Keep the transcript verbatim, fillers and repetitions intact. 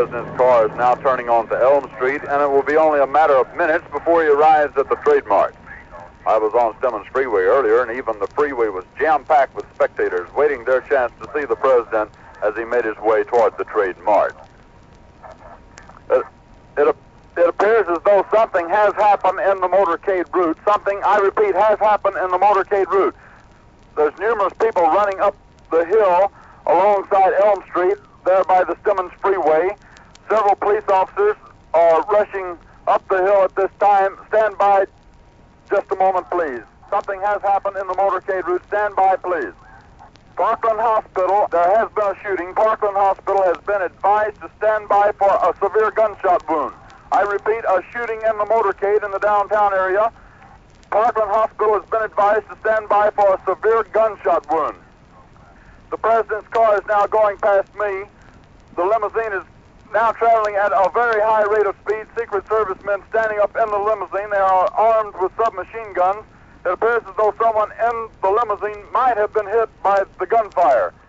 president's car is now turning onto Elm Street, and it will be only a matter of minutes before he arrives at the Trade Mart. I was on Stemmons Freeway earlier, and even the freeway was jam-packed with spectators waiting their chance to see the president as he made his way toward the Trade Mart. It, it, it appears as though something has happened in the motorcade route. Something, I repeat, has happened in the motorcade route. There's numerous people running up the hill alongside Elm Street, there by the Stemmons Freeway. Several police officers are rushing up the hill at this time. Stand by just a moment, please. Something has happened in the motorcade route. Stand by, please. Parkland Hospital, there has been a shooting. Parkland Hospital has been advised to stand by for a severe gunshot wound. I repeat, a shooting in the motorcade in the downtown area. Parkland Hospital has been advised to stand by for a severe gunshot wound. The president's car is now going past me. The limousine is now traveling at a very high rate of speed. Secret Service men standing up in the limousine. They are armed with submachine guns. It appears as though someone in the limousine might have been hit by the gunfire.